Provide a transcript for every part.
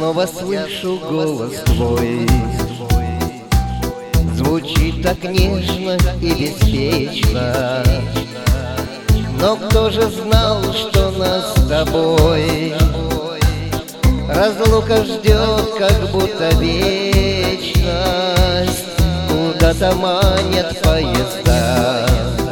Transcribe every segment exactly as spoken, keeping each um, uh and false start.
снова слышу голос твой. Звучит так нежно и беспечно, но кто же знал, что нас с тобой разлука ждет, как будто вечность, куда-то манят поезда.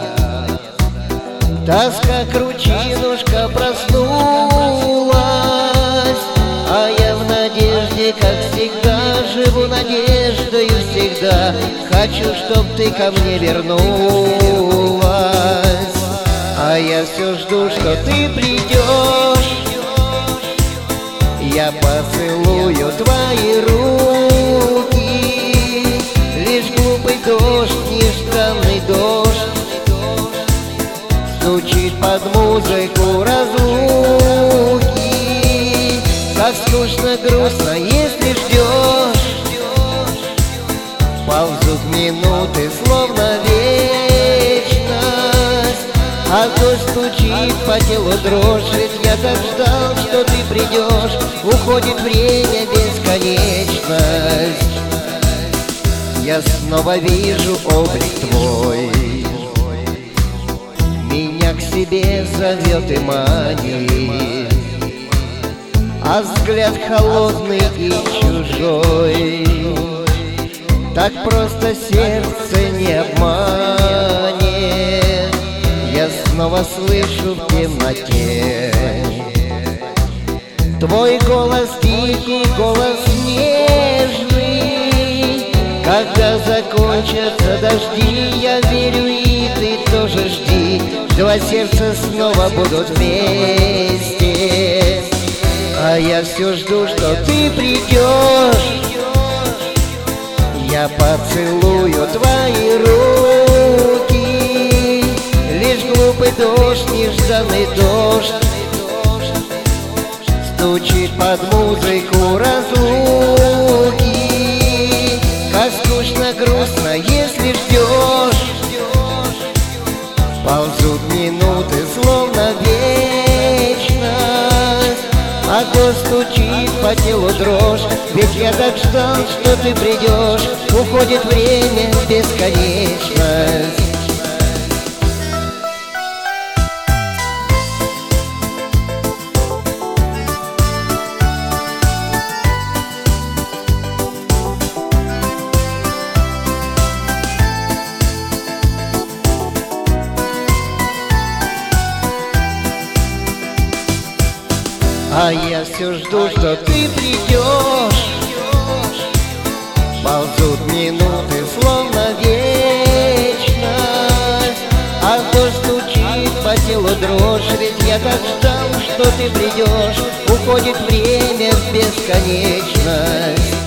Тоска кручинушка проснулась, а я в надежде, как всегда, живу надеждою всегда. Хочу, чтоб ты ко мне вернулась, а я все жду, что ты придешь. Я поцелую твои руки, лишь глупый дождь, нежданный дождь стучит под музыку разлуки. Как скучно, грустно, если ждешь. Ползут минуты, словно вечность, а дождь стучит по телу дрожь. Ведь я так ждал, что ты придешь. Уходит время, бесконечность. Я снова вижу облик твой, меня к себе зовет и манит, а взгляд холодный и чужой так просто сердце не обманет. Я снова слышу в темноте твой голос тихий, голос нежный. Когда закончатся дожди, я верю, и ты тоже жди. Два сердца снова будут вместе, а я все жду, что ты придешь. Я поцелую твои руки, лишь глупый дождь, нежданный дождь стучит под музыку разлуки. Как скучно, грустно, если ждешь. Ползут минуты, словно вечность, а дождь стучит по телу дрожь. Ведь я так ждал, что ты придешь. Уходит время, бесконечность. А я все жду, что ты придешь. Ползут минуты, словно вечность, а дождь стучит по телу дрожь. Ведь я так ждал, что ты придешь. Уходит время в бесконечность.